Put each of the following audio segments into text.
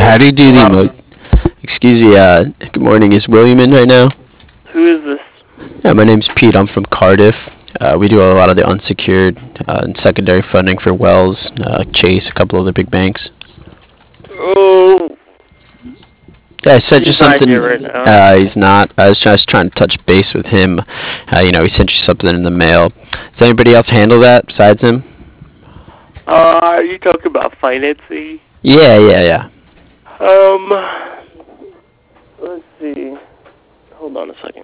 How do you do the Excuse me, good morning. Is William in right now? Who is this? Yeah, my name's Pete. I'm from Cardiff. We do a lot of the unsecured and secondary funding for Wells, Chase, a couple other big banks. Oh, Yeah, I sent you he's not something. here right now. He's not. I was just trying to touch base with him. He sent you something in the mail. Does anybody else handle that besides him? Are you talking about financing? Yeah. Um, let's see. Hold on a second.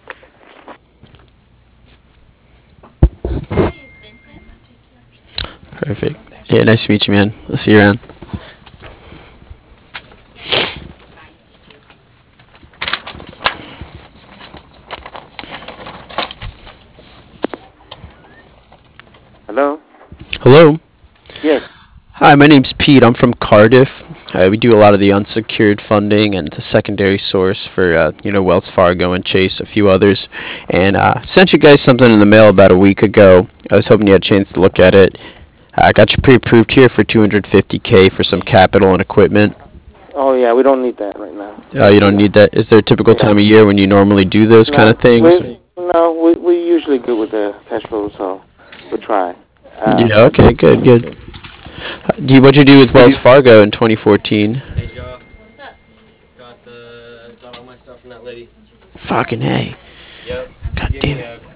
Perfect. Yeah, nice to meet you, man. I'll see you around. Hello? Hello. Yes. Hi, my name's Pete. I'm from Cardiff. We do a lot of the unsecured funding and it's a secondary source for Wells Fargo and Chase, a few others. And sent you guys something in the mail about a week ago. I was hoping you had a chance to look at it. I got you pre-approved here for 250K for some capital and equipment. Oh, yeah, we don't need that right now. You don't need that. Is there a typical time of year when you normally do those kind of things? We usually good with the cash flow, so we'll try. Yeah. Okay. Good. What'd you do with Wells Fargo in 2014? Hey Joe, got all my stuff from that lady. Fucking A. Yep. God Give damn me it. a